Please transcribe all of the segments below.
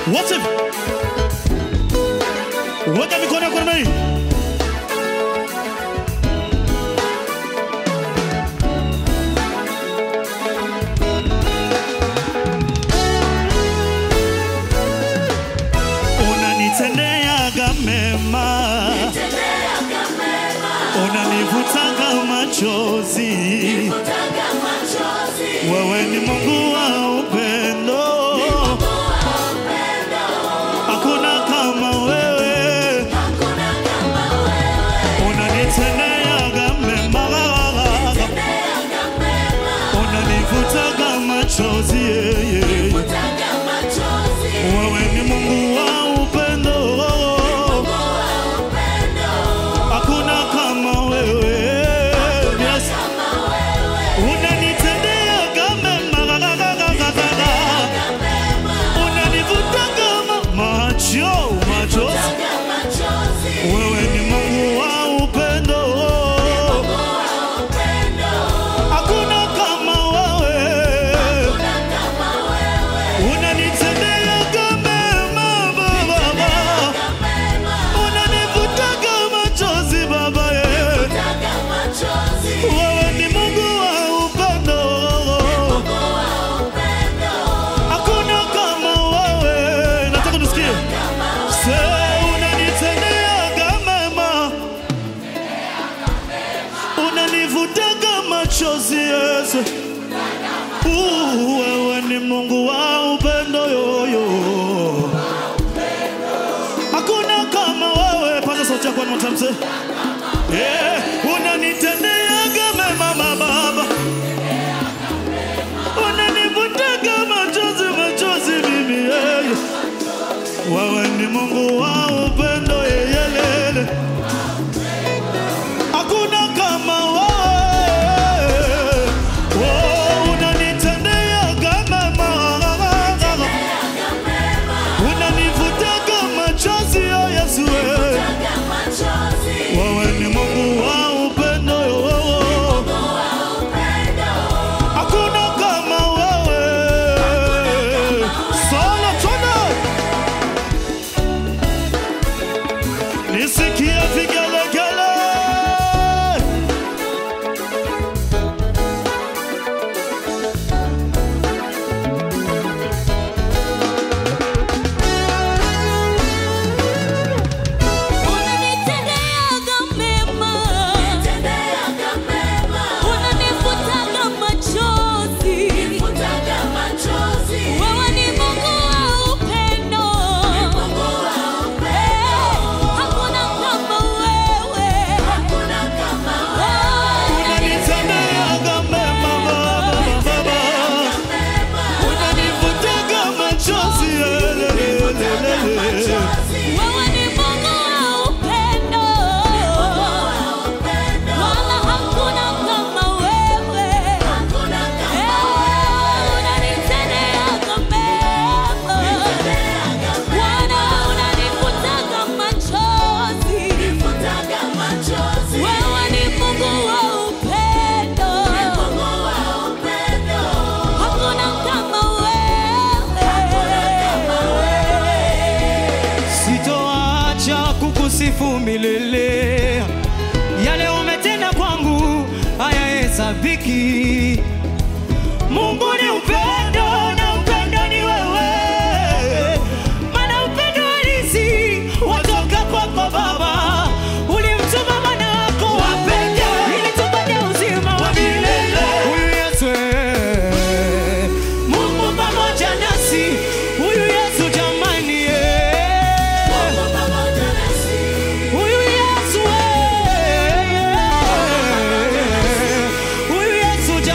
What's it? Weka mikono yako namna hii. Unanitendeaga mema, unanivutaga machozi, wewe ni Mungu wa upendo, hakuna kama wewe, unanitendeaga mema, unanivutaga machozi, wewe ni Mungu wa upendo, hakuna kama wewe. Yes. Unanitendeaga mema, unanivutaga machozi, wewe ni Mungu wa upendo, hakuna kama wewe. Unanitendeaga mema baba, unanivutaga machozi baba, wewe ni Mungu wa upendo, hakuna kama wewe. Nataka tusikie. Unanitendeaga mema, unanivutaga machozi, Yesu. Wewe ni Mungu wa upendo, yoyo, hakuna kama wewe. Paza sauti yako na mtamse. Unanitendeaga mema baba, unanivutaga machozi mimi, wewe ni Mungu wa upendo, yelele, hakuna kama wewe. Unanitendeaga mema, unanivutaga machozi, Yesu, wewe ni Mungu wa upendo, hakuna kama wewe. Solo tuna nisikia vigelegele. Kukusifu milele, yale umetenda kwangu hayahesabiki. Mungu ni upendo na upendo ni wewe, maana upendo halisi watoka kwako Baba. Ulimtuma mwana wako wa pekee ili tupate uzima wa milele. Huyu Yesu, Mungu pamoja nasi. Huyu Yesu jamani, huyu Yesu, huyu Yesu jamani.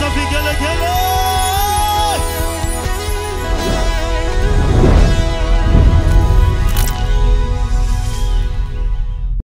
vigelegele.